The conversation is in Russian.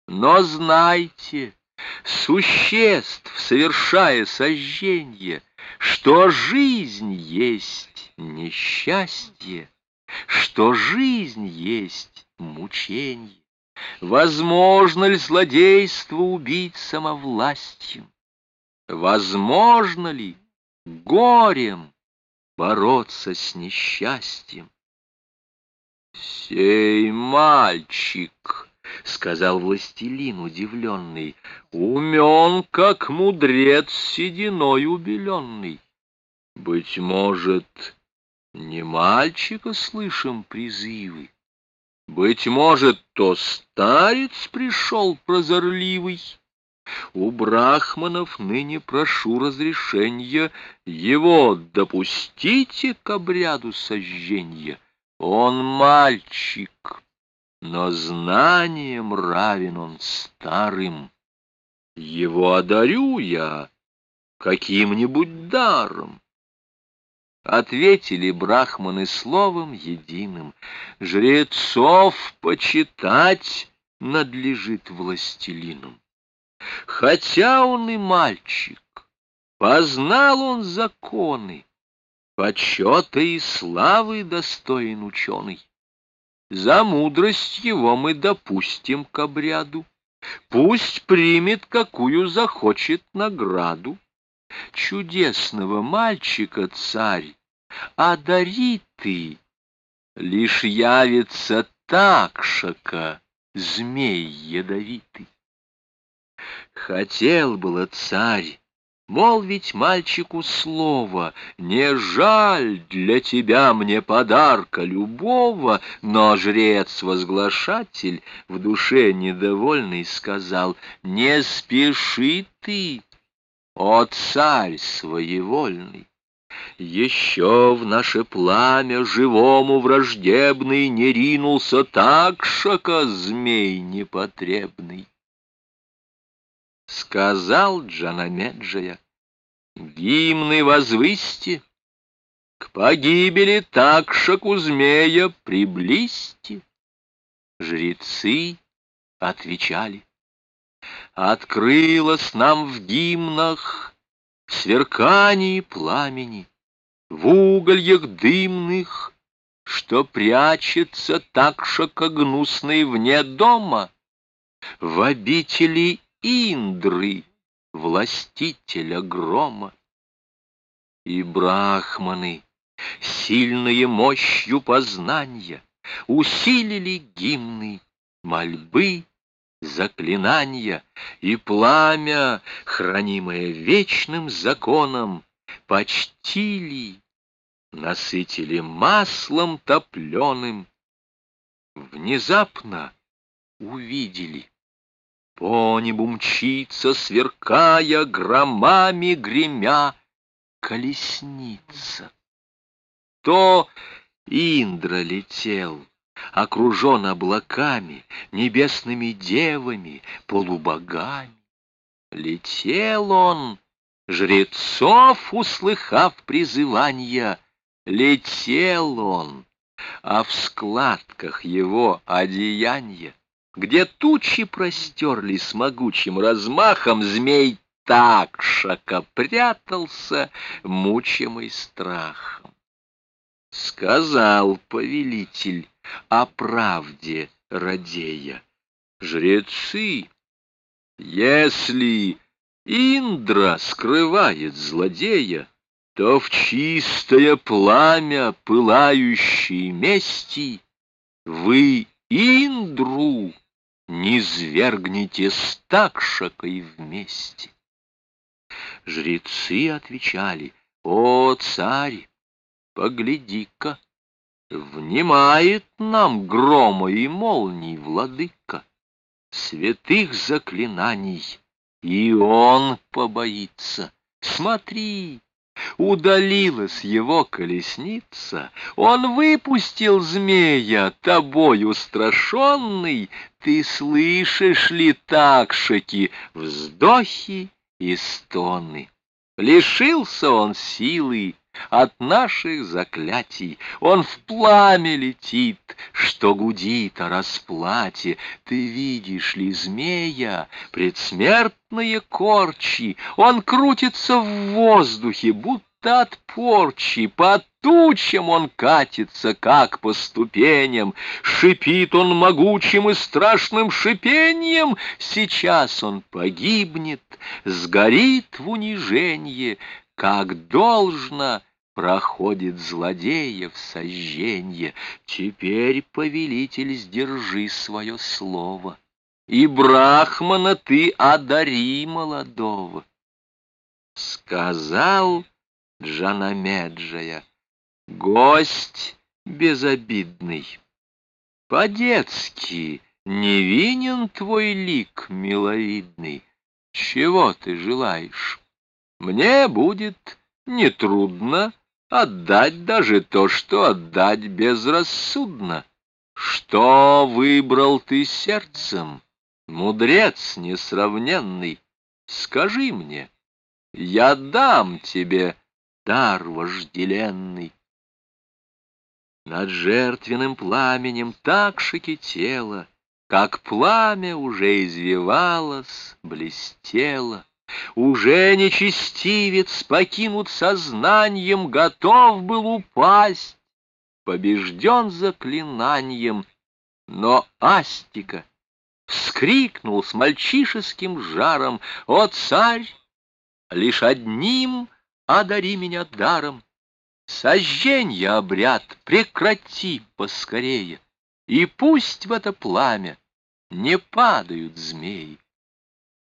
Но знайте, существ, совершая сожженье, что жизнь есть несчастье, что жизнь есть мученье. Возможно ли злодейство убить самовластием? Возможно ли горем бороться с несчастьем? «Сей мальчик, — сказал властелин удивленный, — умен, как мудрец сединой убеленный. Быть может, не мальчика слышим призывы? Быть может, то старец пришел прозорливый? У брахманов ныне прошу разрешения, его допустите к обряду сожжения. Он мальчик, но знанием равен он старым. Его одарю я каким-нибудь даром». Ответили брахманы словом единым: жрецов почитать надлежит властелинам. Хотя он и мальчик, познал он законы, почета и славы достоин ученый. За мудрость его мы допустим к обряду, пусть примет, какую захочет награду. Чудесного мальчика царь одари ты, лишь явится Такшака, змей ядовитый. Хотел было царь молвить мальчику слово: «Не жаль для тебя мне подарка любого», но жрец-возглашатель, в душе недовольный, сказал: «Не спеши ты, о царь своевольный! Еще в наше пламя живому враждебный не ринулся Такшака, змей непотребный». Сказал Джанамеджая: «Гимны возвысьте, к погибели Такшаку змея приблизьте». Жрецы отвечали: «Открылось нам в гимнах сверкании пламени, в угольях дымных, что прячется Такшака гнусный вне дома, в обители Индры, властителя грома». И брахманы, сильные мощью познания, усилили гимны, мольбы, заклинания, и пламя, хранимое вечным законом, почтили, насытили маслом топленым. Внезапно увидели: по небу мчится, сверкая, громами гремя, колесница. То Индра летел, окружен облаками, небесными девами, полубогами. Летел он, жрецов услыхав призыванья, летел он, а в складках его одеяния, где тучи простерлись с могучим размахом, змей Такшака прятался, мучимый страхом. Сказал повелитель, о правде радея: «Жрецы, если Индра скрывает злодея, то в чистое пламя пылающей мести вы Индру низвергните с Такшакой вместе». Жрецы отвечали: «О, царь, погляди-ка, внимает нам грома и молний владыка, святых заклинаний, и он побоится. Смотри, удалилась его колесница, он выпустил змея, тобой устрашенный. Ты слышишь ли, Такшаки, вздохи и стоны? Лишился он силы, от наших заклятий. Он в пламя летит, что гудит о расплате. Ты видишь ли змея, предсмертные корчи? Он крутится в воздухе, будто от порчи, по тучам он катится, как по ступеням. Шипит он могучим и страшным шипением. Сейчас он погибнет, сгорит в униженье, как должно проходит злодеев сожженье. Теперь, повелитель, сдержи свое слово, и Брахмана ты одари молодого. Сказал Джанамеджая: гость безобидный, по-детски невинен твой лик миловидный. Чего ты желаешь? Мне будет нетрудно отдать даже то, что отдать безрассудно. Что выбрал ты сердцем, мудрец несравненный? Скажи мне, я дам тебе дар вожделенный. Над жертвенным пламенем так шекетело, как пламя уже извивалось, блестело. Уже нечестивец, покинут сознанием, готов был упасть, побежден заклинанием. Но Астика вскрикнул с мальчишеским жаром: «О, царь, лишь одним одари меня даром! Сожженья обряд прекрати поскорее, и пусть в это пламя не падают змеи».